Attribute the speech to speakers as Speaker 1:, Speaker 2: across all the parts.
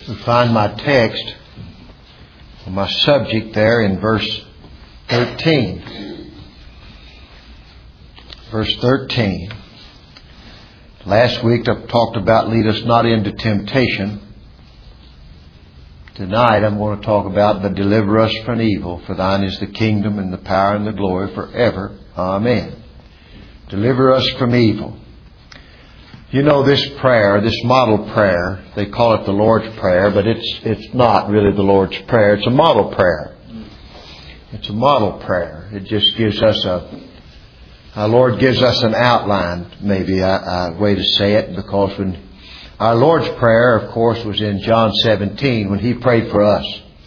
Speaker 1: We find my text, my subject there in verse 13. Verse 13. Last week I talked about lead us not into temptation. Tonight I'm going to talk about but deliver us from evil. For thine is the kingdom and the power and the glory forever. Amen. Deliver us from evil. You know, this prayer, this model prayer, they call it the Lord's Prayer, but it's not really the Lord's Prayer. It's a model prayer. It's a model prayer. It just gives us our Lord gives us an outline, maybe a way to say it, because when our Lord's Prayer, of course, was in John 17 when He prayed for us,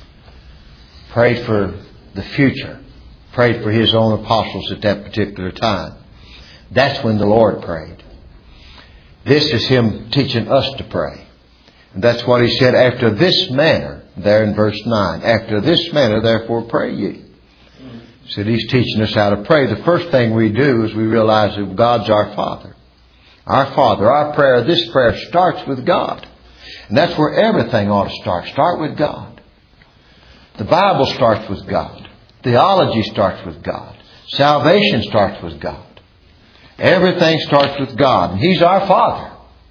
Speaker 1: prayed for the future, prayed for His own apostles at that particular time. That's when the Lord prayed. This is Him teaching us to pray. And that's what He said, after this manner, there in verse 9, after this manner, therefore pray ye. He said He's teaching us how to pray. The first thing we do is we realize that God's our Father. Our Father, our prayer, this prayer starts with God. And that's where everything ought to start. Start with God. The Bible starts with God. Theology starts with God. Salvation starts with God. Everything starts with God. And He's our Father.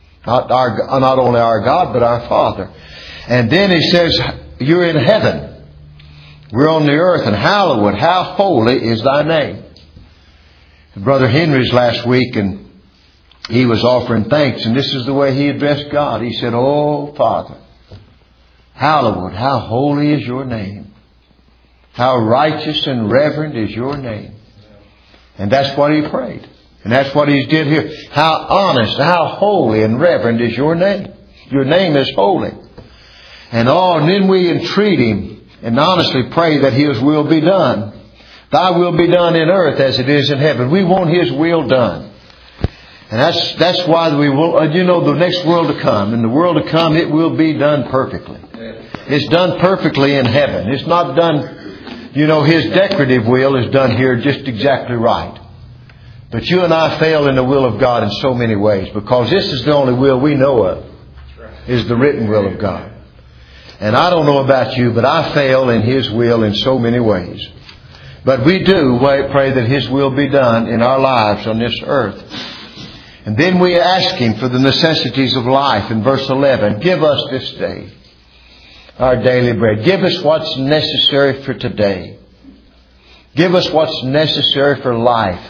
Speaker 1: Not only our God, but our Father. And then He says, you're in heaven. We're on the earth. And hallowed, how holy is thy name. Brother Henry's last week, and he was offering thanks. And this is the way he addressed God. He said, oh, Father, hallowed, how holy is your name. How righteous and reverend is your name. And that's what he prayed. And that's what he did here. How honest, how holy and reverend is your name. Your name is holy. And then we entreat Him and honestly pray that His will be done. Thy will be done in earth as it is in heaven. We want His will done. And that's why we will, the next world to come. In the world to come, it will be done perfectly. It's done perfectly in heaven. It's not done, His decorative will is done here just exactly right. But you and I fail in the will of God in so many ways, because this is the only will we know of, is the written will of God. And I don't know about you, but I fail in His will in so many ways. But we do pray that His will be done in our lives on this earth. And then we ask Him for the necessities of life. In verse 11, give us this day our daily bread. Give us what's necessary for today. Give us what's necessary for life.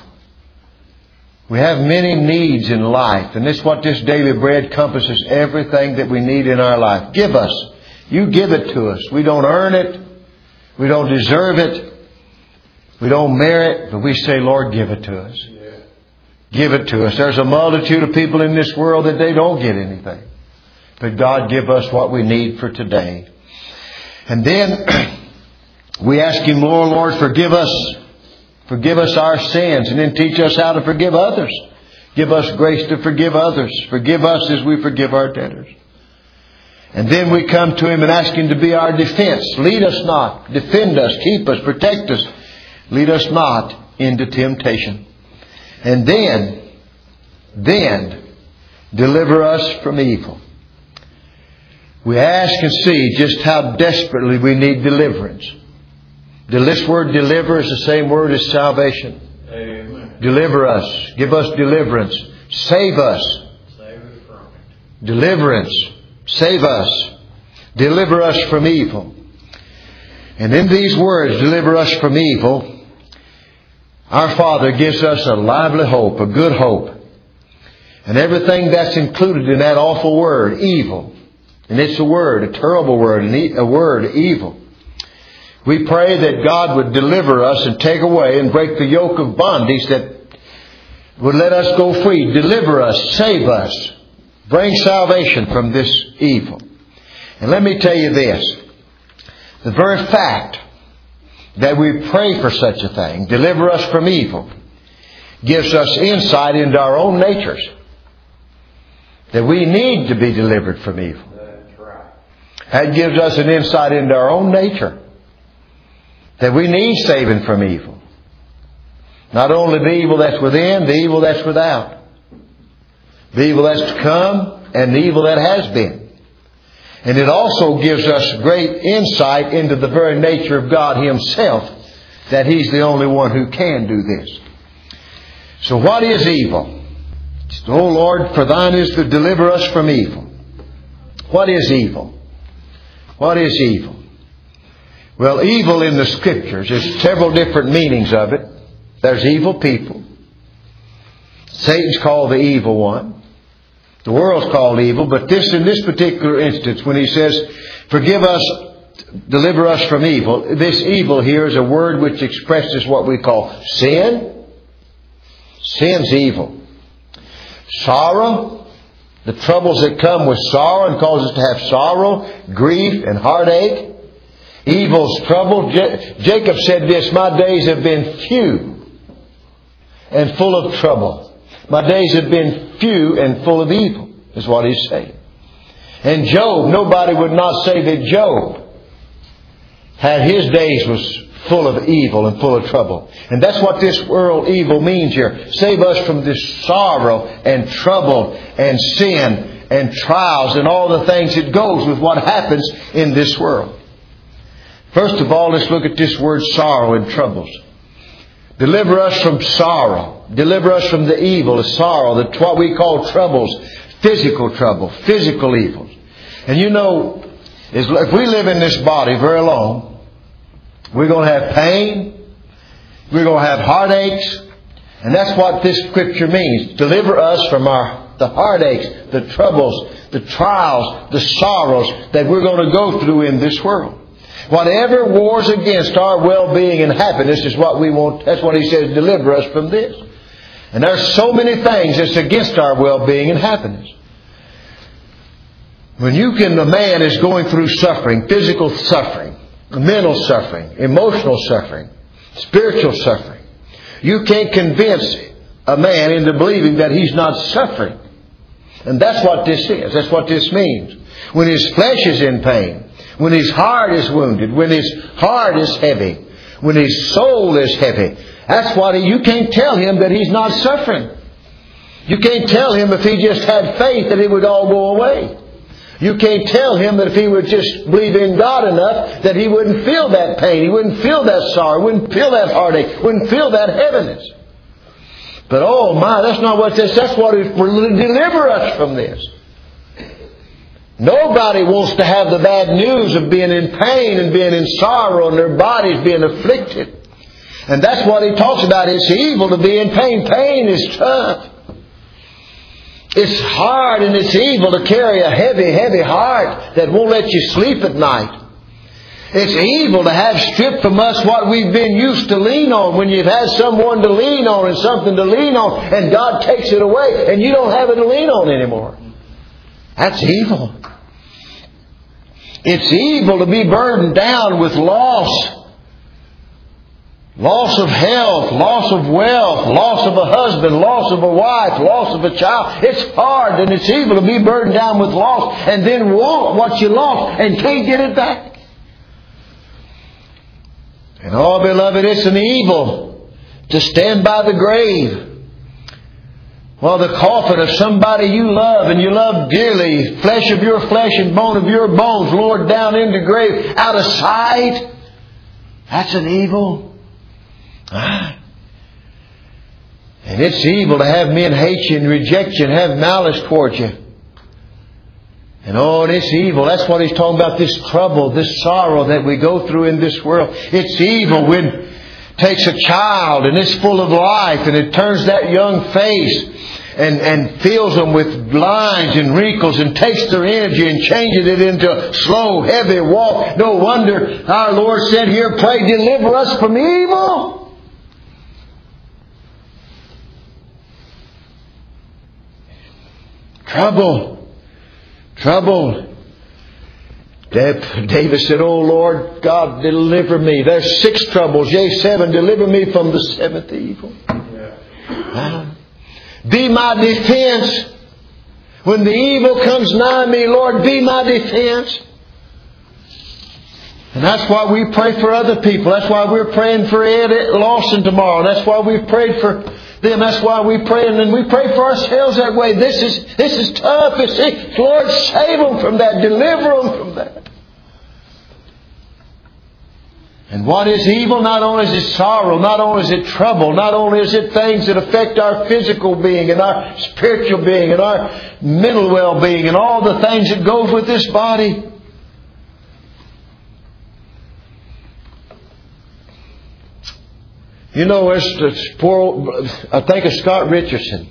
Speaker 1: We have many needs in life, and this is what this daily bread encompasses, everything that we need in our life. Give us. You give it to us. We don't earn it. We don't deserve it. We don't merit it, but we say, Lord, give it to us. Give it to us. There's a multitude of people in this world that they don't get anything. But God, give us what we need for today. And then we ask Him, Lord, forgive us. Forgive us our sins, and then teach us how to forgive others. Give us grace to forgive others. Forgive us as we forgive our debtors. And then we come to Him and ask Him to be our defense. Lead us not. Defend us. Keep us. Protect us. Lead us not into temptation. And then deliver us from evil. We ask and see just how desperately we need deliverance. This word deliver is the same word as salvation. Amen. Deliver us. Give us deliverance. Save us. Save us from it. Deliverance. Save us. Deliver us from evil. And in these words, deliver us from evil, our Father gives us a lively hope, a good hope. And everything that's included in that awful word, evil. And it's a word, a terrible word, a word, evil. We pray that God would deliver us and take away and break the yoke of bondage that would let us go free. Deliver us, save us, bring salvation from this evil. And let me tell you this. The very fact that we pray for such a thing, deliver us from evil, gives us insight into our own natures. That we need to be delivered from evil. That's right. That gives us an insight into our own nature. That we need saving from evil. Not only the evil that's within, the evil that's without. The evil that's to come and the evil that has been. And it also gives us great insight into the very nature of God Himself, that He's the only one who can do this. So what is evil? O Lord, for Thine is to deliver us from evil. What is evil? What is evil? Well, evil in the Scriptures, there's several different meanings of it. There's evil people. Satan's called the evil one. The world's called evil, but in this particular instance, when he says, forgive us, deliver us from evil, this evil here is a word which expresses what we call sin. Sin's evil. Sorrow, the troubles that come with sorrow and cause us to have sorrow, grief, and heartache. Evil's trouble. Jacob said this, my days have been few and full of trouble. My days have been few and full of evil, is what he's saying. And Job, nobody would not say that Job had his days was full of evil and full of trouble. And that's what this world evil means here. Save us from this sorrow and trouble and sin and trials and all the things that goes with what happens in this world. First of all, let's look at this word sorrow and troubles. Deliver us from sorrow. Deliver us from the evil, the sorrow, what we call troubles, physical trouble, physical evils. And you know, if we live in this body very long, we're going to have pain, we're going to have heartaches, and that's what this Scripture means. Deliver us from the heartaches, the troubles, the trials, the sorrows that we're going to go through in this world. Whatever wars against our well-being and happiness is what we want. That's what he says, deliver us from this. And there's so many things that's against our well-being and happiness. When a man is going through suffering, physical suffering, mental suffering, emotional suffering, spiritual suffering, you can't convince a man into believing that he's not suffering. And that's what this is. That's what this means. When his flesh is in pain, when his heart is wounded, when his heart is heavy, when his soul is heavy, that's what you can't tell him that he's not suffering. You can't tell him if he just had faith that it would all go away. You can't tell him that if he would just believe in God enough that he wouldn't feel that pain, he wouldn't feel that sorrow, wouldn't feel that heartache, wouldn't feel that heaviness. But oh my, that's not what this, that's what it will deliver us from this. Nobody wants to have the bad news of being in pain and being in sorrow and their bodies being afflicted. And that's what he talks about. It's evil to be in pain. Pain is tough. It's hard and it's evil to carry a heavy, heavy heart that won't let you sleep at night. It's evil to have stripped from us what we've been used to lean on. When you've had someone to lean on and something to lean on and God takes it away and you don't have it to lean on anymore. That's evil. It's evil to be burdened down with loss. Loss of health, loss of wealth, loss of a husband, loss of a wife, loss of a child. It's hard and it's evil to be burdened down with loss and then want what you lost and can't get it back. And oh, beloved, it's an evil to stand by the grave. Well, the coffin of somebody you love and you love dearly, flesh of your flesh and bone of your bones, lowered down into the grave, out of sight. That's an evil. And it's evil to have men hate you and reject you and have malice towards you. And oh, it's evil. That's what he's talking about, this trouble, this sorrow that we go through in this world. It's evil when it takes a child and it's full of life and it turns that young face and fills them with lines and wrinkles and takes their energy and changes it into a slow, heavy walk. No wonder our Lord said here, pray, deliver us from evil. Trouble. David said, oh Lord God, deliver me. There's 6 troubles, yea 7. Deliver me from the 7th evil. Be my defense. When the evil comes nigh me, Lord, be my defense. And that's why we pray for other people. That's why we're praying for Ed Lawson tomorrow. That's why we've prayed for them. That's why we pray, and then we pray for ourselves that way. This is tough. You see, Lord, save them from that. Deliver them from that. And what is evil? Not only is it sorrow, not only is it trouble, not only is it things that affect our physical being and our spiritual being and our mental well-being and all the things that goes with this body. You know, I think of Scott Richardson.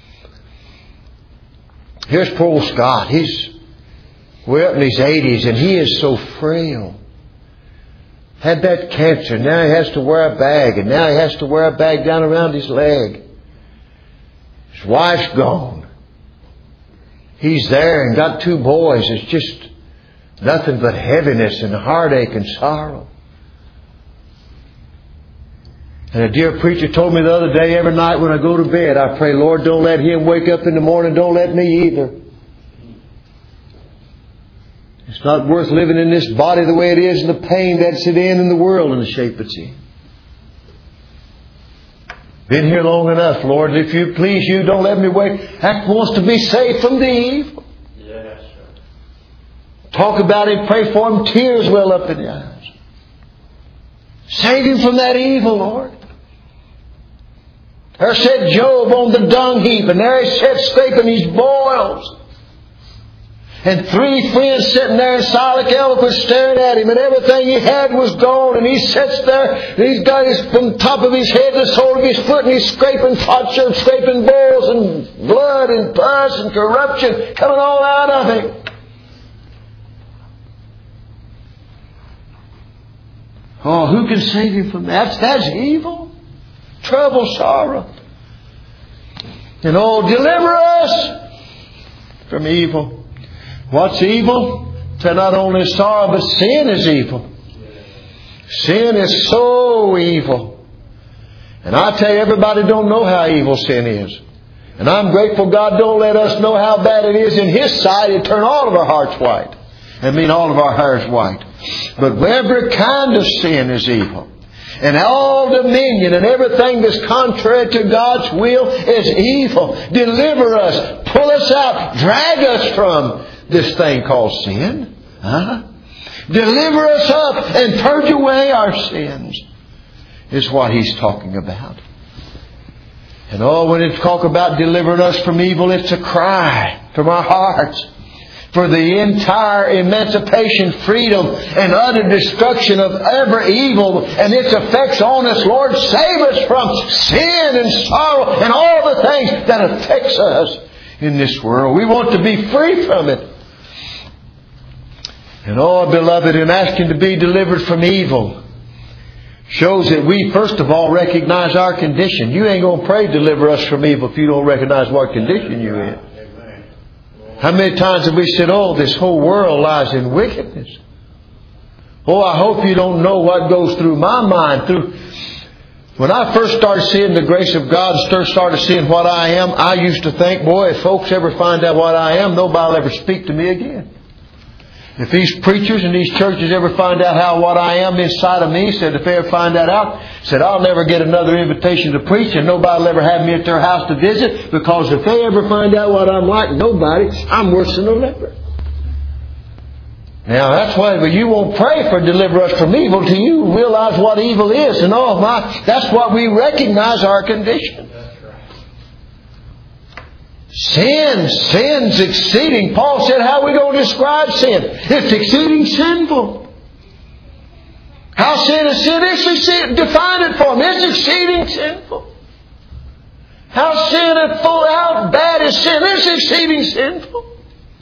Speaker 1: Here's poor old Scott. He's way up in his 80s and he is so frail. Had that cancer. Now he has to wear a bag. And now he has to wear a bag down around his leg. His wife's gone. He's there and got 2 boys. It's just nothing but heaviness and heartache and sorrow. And a dear preacher told me the other day, every night when I go to bed, I pray, Lord, don't let him wake up in the morning. Don't let me either. It's not worth living in this body the way it is and the pain that's it in and the world in the shape it's in. Been here long enough, Lord. If you please, you don't let me wake. That wants to be saved from the evil. Yes, sir. Talk about Him, pray for Him. Tears well up in the eyes. Save him from that evil, Lord. There sat Job on the dung heap, and there he sat scraping his boils. And 3 friends sitting there in silent eloquence staring at him, and everything he had was gone. And he sits there, and he's got his from the top of his head to the sole of his foot, and he's scraping potsherds, scraping boils, and blood and pus and corruption coming all out of him. Oh, who can save him from that? That's evil. Trouble, sorrow. And oh, deliver us from evil. What's evil? So not only sorrow, but sin is evil. Sin is so evil. And I tell you, everybody don't know how evil sin is. And I'm grateful God don't let us know how bad it is in His sight. It'd turn all of our hearts white. I mean all of our hairs white. But every kind of sin is evil. And all dominion and everything that's contrary to God's will is evil. Deliver us, pull us out, drag us from this thing called sin. Deliver us up and purge away our sins is what He's talking about. And when it talk about delivering us from evil, it's a cry from our hearts for the entire emancipation, freedom, and utter destruction of every evil and its effects on us. Lord, save us from sin and sorrow and all the things that affects us in this world. We want to be free from it. And beloved, in asking to be delivered from evil shows that we first of all recognize our condition. You ain't going to pray deliver us from evil if you don't recognize what condition you're in. How many times have we said, this whole world lies in wickedness. I hope you don't know what goes through my mind. When I first started seeing the grace of God, started seeing what I am, I used to think, if folks ever find out what I am, nobody will ever speak to me again. If these preachers and these churches ever find out what I am inside of me, if they ever find that out, I'll never get another invitation to preach and nobody will ever have me at their house to visit, because if they ever find out what I'm like, I'm worse than a leper. Now that's why, but you won't pray for deliver us from evil till you realize what evil is. And that's why we recognize our condition. Sin's exceeding. Paul said, how are we going to describe sin? It's exceeding sinful. How sin is sin? Define it for me. It's exceeding sinful. How bad is sin? It's exceeding sinful.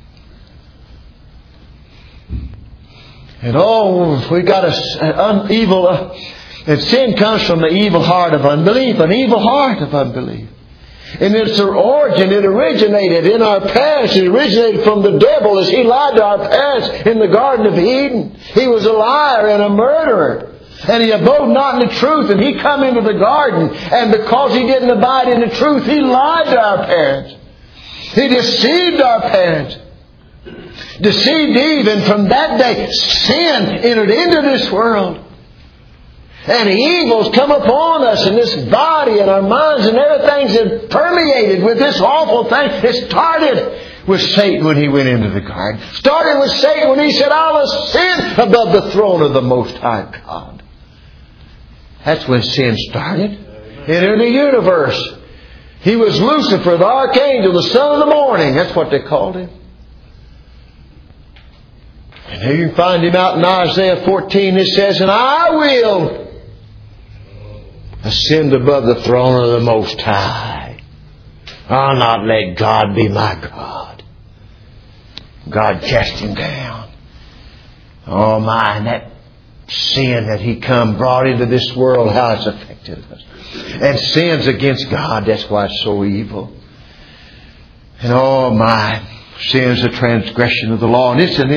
Speaker 1: And we got an evil. And sin comes from the evil heart of unbelief. An evil heart of unbelief. And its origin, it originated in our past. It originated from the devil as he lied to our parents in the Garden of Eden. He was a liar and a murderer. And he abode not in the truth. And he come into the garden. And because he didn't abide in the truth, he lied to our parents. He deceived our parents. Deceived Eve. And from that day, sin entered into this world. And evil's come upon us, and this body and our minds and everything's permeated with this awful thing. It started with Satan when he went into the garden. Started with Satan when he said, I will ascend above the throne of the Most High God. That's when sin started. Entered the universe. He was Lucifer, the archangel, the son of the morning. That's what they called him. And here you can find him out in Isaiah 14. It says, and I will ascend above the throne of the Most High. I'll not let God be my God. God cast him down. Oh my, and that sin that he brought into this world, how it's affected us. And sins against God, that's why it's so evil. And oh my, sin's a transgression of the law. And it's an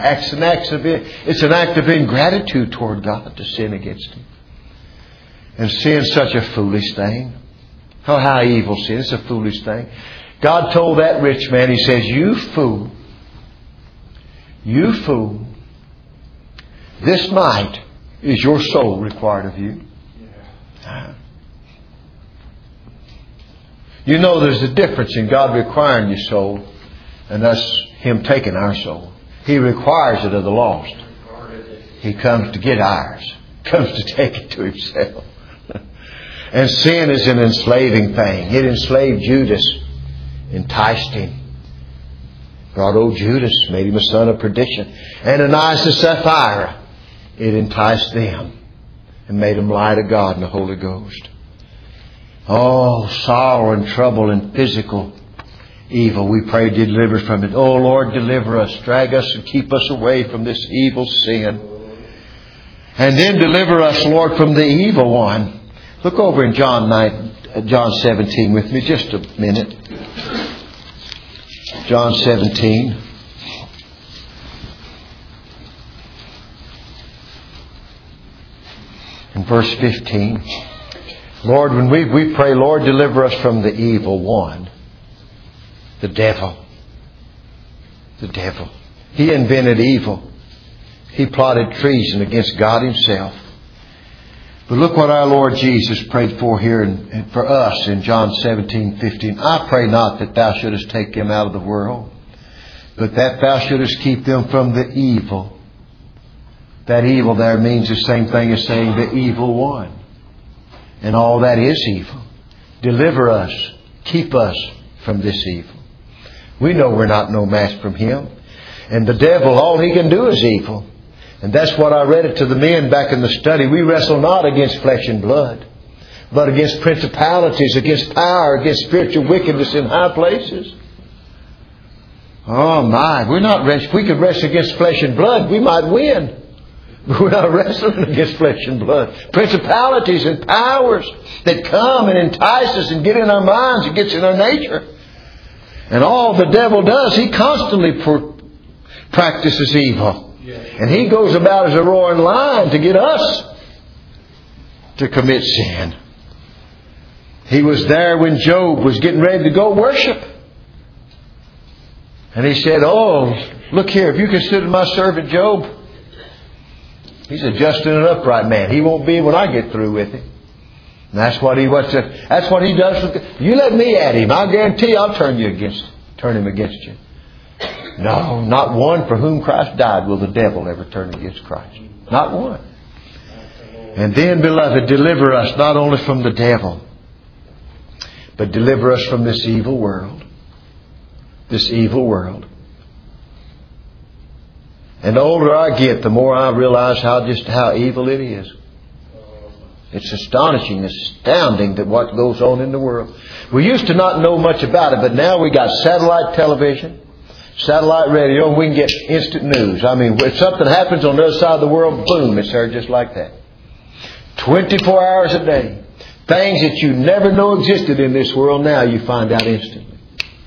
Speaker 1: act of ingratitude toward God to sin against Him. And sin's such a foolish thing. Oh, how evil sin. It's a foolish thing. God told that rich man, He says, you fool. You fool. This night is your soul required of you. You know there's a difference in God requiring your soul and us, Him taking our soul. He requires it of the lost. He comes to get ours. Comes to take it to Himself. And sin is an enslaving thing. It enslaved Judas. Enticed him. Brought old Judas. Made him a son of perdition. Ananias and Sapphira. It enticed them. And made them lie to God and the Holy Ghost. Oh, sorrow and trouble and physical evil. We pray deliver from it. Oh Lord, deliver us. Drag us and keep us away from this evil sin. And then deliver us, Lord, from the evil one. Look over in John 17 with me just a minute. John 17. In verse 15. Lord, when we pray, Lord, deliver us from the evil one. The devil. The devil. He invented evil. He plotted treason against God Himself. But look what our Lord Jesus prayed for here and for us in John 17:15. I pray not that Thou shouldest take them out of the world, but that Thou shouldest keep them from the evil. That evil there means the same thing as saying the evil one. And all that is evil. Deliver us. Keep us from this evil. We know we're not no match from Him. And the devil, all he can do is evil. And that's what I read it to the men back in the study. We wrestle not against flesh and blood, but against principalities, against power, against spiritual wickedness in high places. Oh my, if we could wrestle against flesh and blood, we might win. But we're not wrestling against flesh and blood. Principalities and powers that come and entice us and get in our minds and gets in our nature. And all the devil does, he constantly practices evil. And he goes about as a roaring lion to get us to commit sin. He was there when Job was getting ready to go worship. And he said, oh, look here, if you consider my servant Job, he's a just and an upright man. He won't be when I get through with him. And that's what he does. You let me at him. I guarantee I'll turn him against you. No, not one for whom Christ died will the devil ever turn against Christ. Not one. And then, beloved, deliver us not only from the devil, but deliver us from this evil world. This evil world. And the older I get, the more I realize how evil it is. It's astonishing, astounding that what goes on in the world. We used to not know much about it, but now we got satellite television, satellite radio, and we can get instant news. I mean, if something happens on the other side of the world, boom, it's heard just like that. 24 hours a day. Things that you never know existed in this world, now you find out instantly.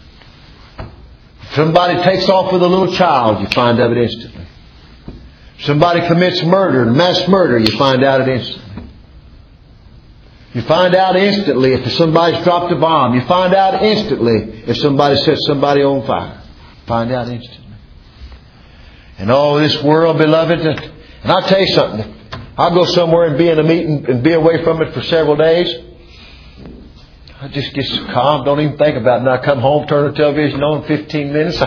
Speaker 1: Somebody takes off with a little child, you find out it instantly. Somebody commits murder, mass murder, you find out it instantly. You find out instantly if somebody's dropped a bomb. You find out instantly if somebody sets somebody on fire. Find out instantly. And all this world, beloved, and I'll tell you something. I'll go somewhere and be in a meeting and be away from it for several days. I just get so calm, don't even think about it. And I come home, turn the television on, 15 minutes.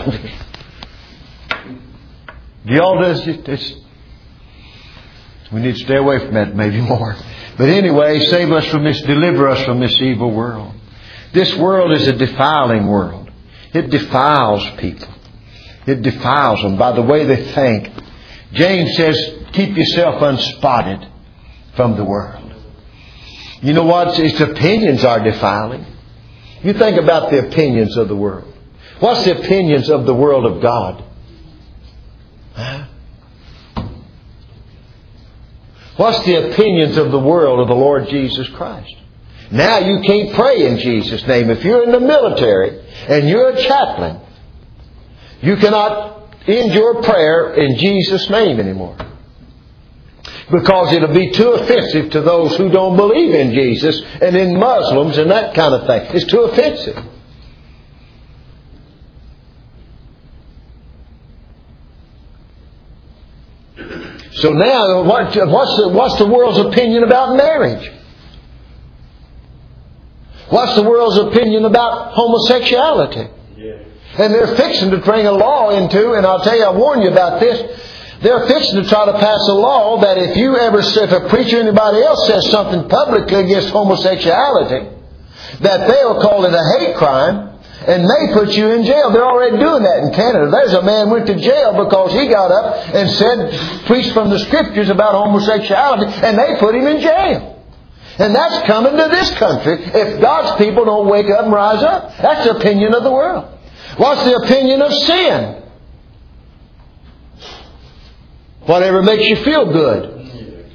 Speaker 1: Y'all does it. We need to stay away from that maybe more. But anyway, save us from this, deliver us from this evil world. This world is a defiling world. It defiles people. It defiles them by the way they think. James says, keep yourself unspotted from the world. You know what? Its opinions are defiling. You think about the opinions of the world. What's the opinions of the world of God? Huh? What's the opinions of the world of the Lord Jesus Christ? Now you can't pray in Jesus' name. If you're in the military and you're a chaplain, you cannot end your prayer in Jesus' name anymore. Because it'll be too offensive to those who don't believe in Jesus and in Muslims and that kind of thing. It's too offensive. So now, what's the world's opinion about marriage? What's the world's opinion about homosexuality? Yeah. And they're fixing to bring a law into, and I'll tell you, I warn you about this. They're fixing to try to pass a law that if a preacher or anybody else says something publicly against homosexuality, that they'll call it a hate crime and may put you in jail. They're already doing that in Canada. There's a man went to jail because he got up and preached from the Scriptures about homosexuality, and they put him in jail. And that's coming to this country if God's people don't wake up and rise up. That's the opinion of the world. What's the opinion of sin? Whatever makes you feel good.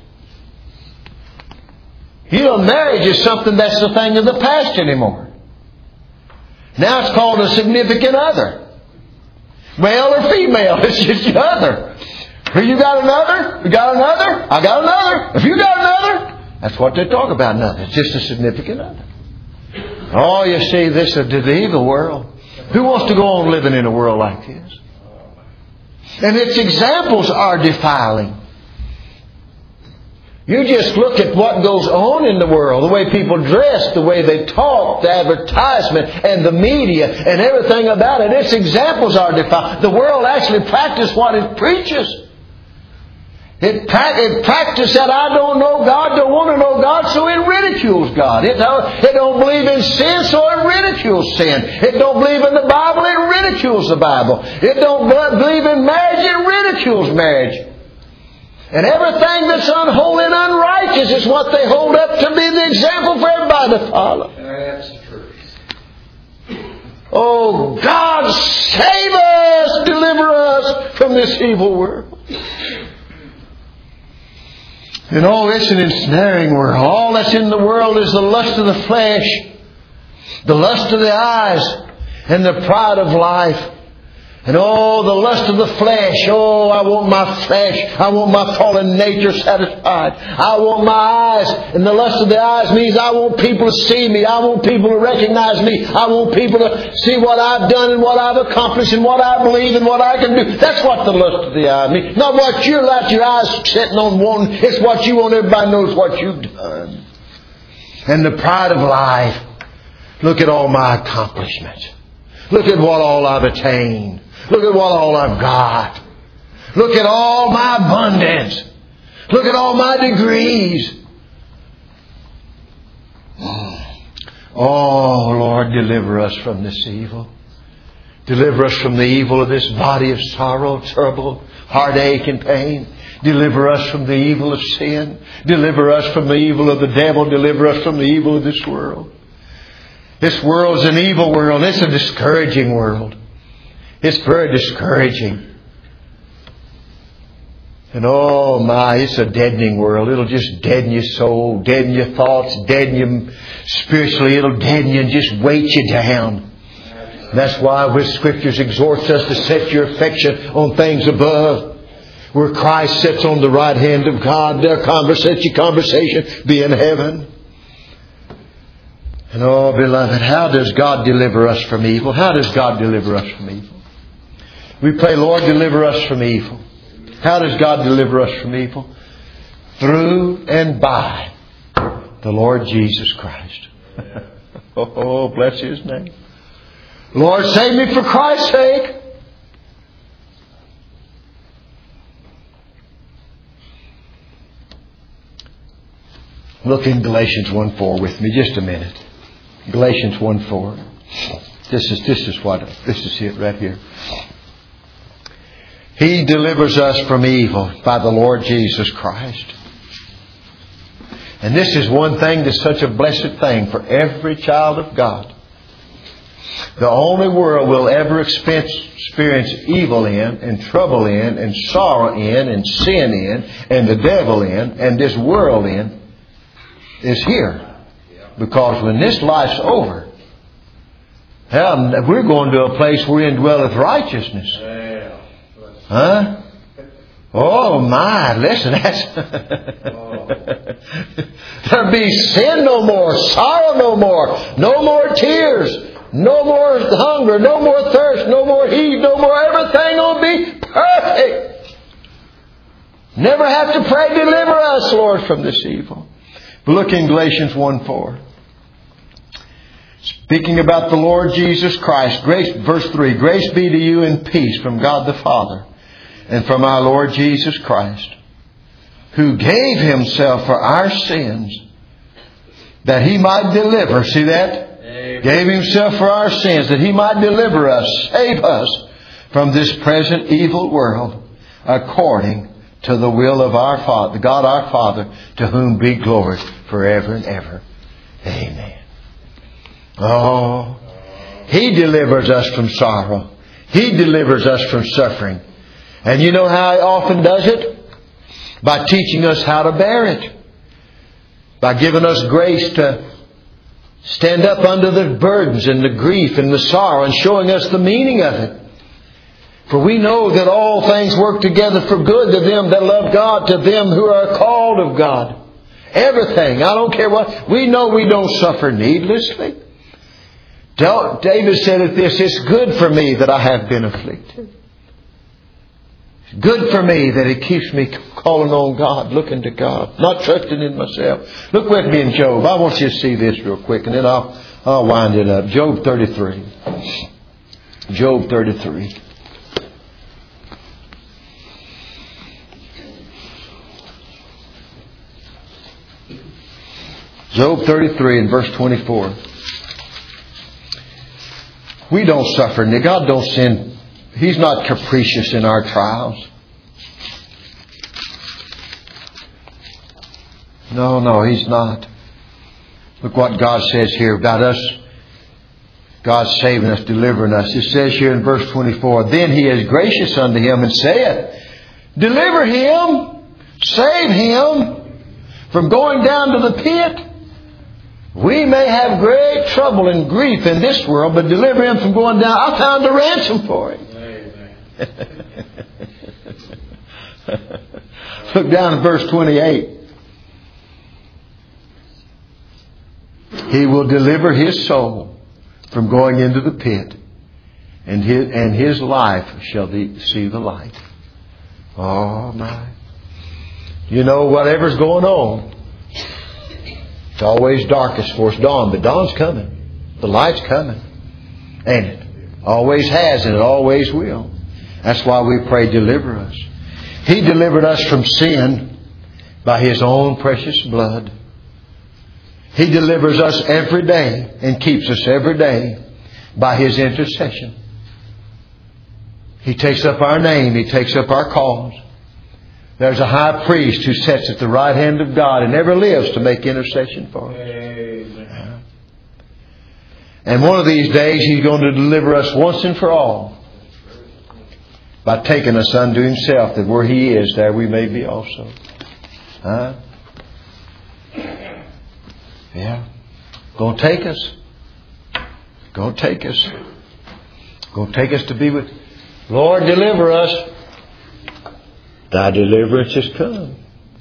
Speaker 1: You know, marriage is something that's the thing of the past anymore. Now it's called a significant other. Male or female, it's just the other. You got another? You got another? I got another. If you got another, that's what they talk about now. It's just a significant other. Oh, you see, this is the evil world. Who wants to go on living in a world like this? And its examples are defiling. You just look at what goes on in the world, the way people dress, the way they talk, the advertisement and the media and everything about it. Its examples are defiling. The world actually practices what it preaches. It practices that I don't know God, don't want to know God, so it ridicules God. It don't believe in sin, so it ridicules sin. It don't believe in the Bible, it ridicules the Bible. It don't believe in marriage, it ridicules marriage. And everything that's unholy and unrighteous is what they hold up to be the example for everybody to follow.
Speaker 2: That's true.
Speaker 1: Oh, God, save us, deliver us from this evil world. And oh, it's an ensnaring world. All that's in the world is the lust of the flesh, the lust of the eyes, and the pride of life. And oh, the lust of the flesh. Oh, I want my flesh. I want my fallen nature satisfied. I want my eyes. And the lust of the eyes means I want people to see me. I want people to recognize me. I want people to see what I've done and what I've accomplished and what I believe and what I can do. That's what the lust of the eye means. Not what you're like your eyes sitting on wanting. It's what you want everybody knows what you've done. And the pride of life. Look at all my accomplishments. Look at what all I've attained. Look at what all I've got. Look at all my abundance. Look at all my degrees. Oh, Lord, deliver us from this evil. Deliver us from the evil of this body of sorrow, trouble, heartache and pain. Deliver us from the evil of sin. Deliver us from the evil of the devil. Deliver us from the evil of this world. This world is an evil world. It's a discouraging world. It's very discouraging. And oh my, it's a deadening world. It'll just deaden your soul, deaden your thoughts, deaden you spiritually. It'll deaden you and just weight you down. That's why the Scriptures exhorts us to set your affection on things above, where Christ sits on the right hand of God. Their conversation be in heaven. And oh, beloved, how does God deliver us from evil? How does God deliver us from evil? We pray, Lord, deliver us from evil. How does God deliver us from evil? through and by the Lord Jesus Christ. Oh, bless His name. Lord, save me for Christ's sake. Look in Galatians 1:4 with me just a minute. Galatians 1:4. This is it right here. He delivers us from evil by the Lord Jesus Christ. And this is one thing that's such a blessed thing for every child of God. The only world we'll ever experience evil in, and trouble in, and sorrow in, and sin in, and the devil in, and this world in, is here. Because when this life's over, we're going to a place wherein dwelleth righteousness. Huh? Oh my, listen, there'll be sin no more, sorrow no more tears, no more hunger, no more thirst, no more heat, no more everything will be perfect. Never have to pray, deliver us, Lord, from this evil. But look in Galatians 1:4. Speaking about the Lord Jesus Christ, grace, verse 3, grace be to you and peace from God the Father and from our Lord Jesus Christ, who gave Himself for our sins that He might deliver. See that? Amen. Gave Himself for our sins that He might deliver us, save us from this present evil world, according to the will of our Father, God our Father, to whom be glory forever and ever. Amen. Oh, He delivers us from sorrow. He delivers us from suffering. And you know how He often does it? By teaching us how to bear it. By giving us grace to stand up under the burdens and the grief and the sorrow, and showing us the meaning of it. For we know that all things work together for good to them that love God, to them who are called of God. Everything. I don't care what. We know we don't suffer needlessly. David said it this, it's good for me that I have been afflicted. It's good for me that it keeps me calling on God, looking to God, not trusting in myself. Look with me in Job. I want you to see this real quick, and then I'll wind it up. Job 33. Job 33. Job 33 and verse 24. We don't suffer. God don't send. He's not capricious in our trials. No, He's not. Look what God says here about us. God saving us, delivering us. It says here in verse 24, then He is gracious unto him and saith, deliver him, save him from going down to the pit. We may have great trouble and grief in this world, but deliver him from going down. I found a ransom for him. Look down at verse 28. He will deliver his soul from going into the pit, and his life shall see the light. Oh my. You know, whatever's going on, it's always darkest before it's dawn, but dawn's coming. The light's coming. Ain't it? Always has and it always will. That's why we pray, deliver us. He delivered us from sin by His own precious blood. He delivers us every day and keeps us every day by His intercession. He takes up our name. He takes up our cause. There's a high priest who sits at the right hand of God and never lives to make intercession for us. Amen. And one of these days He's going to deliver us once and for all by taking us unto Himself, that where He is, there we may be also. Huh? Yeah. Going to take us. Going to take us. Going to take us to be with. Lord, deliver us. Thy deliverance is come.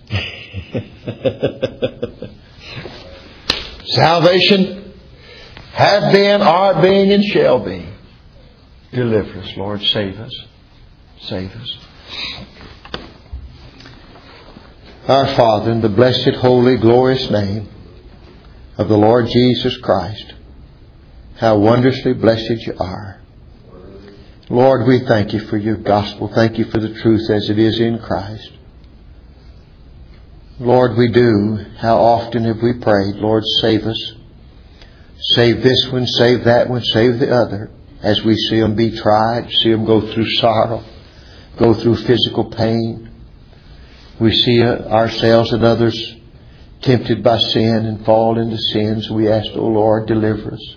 Speaker 1: Salvation have been, are being, and shall be. Deliver us, Lord. Save us. Save us. Our Father, in the blessed, holy, glorious name of the Lord Jesus Christ, how wondrously blessed you are. Lord, we thank you for your gospel. Thank you for the truth as it is in Christ. Lord, we do. How often have we prayed, Lord, save us. Save this one, save that one, save the other. As we see them be tried, see them go through sorrow, go through physical pain. We see ourselves and others tempted by sin and fall into sins. We ask, oh Lord, deliver us.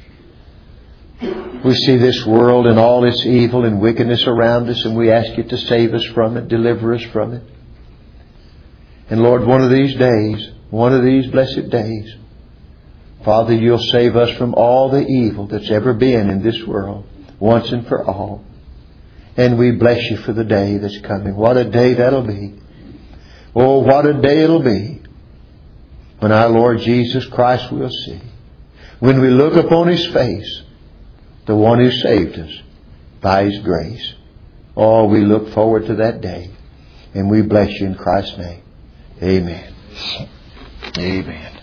Speaker 1: We see this world and all its evil and wickedness around us, and we ask you to save us from it, deliver us from it. And Lord, one of these days, one of these blessed days, Father, you'll save us from all the evil that's ever been in this world, once and for all. And we bless you for the day that's coming. What a day that'll be. Oh, what a day it'll be when our Lord Jesus Christ will see. When we look upon His face, the one who saved us by His grace. Oh, we look forward to that day. And we bless you in Christ's name. Amen. Amen.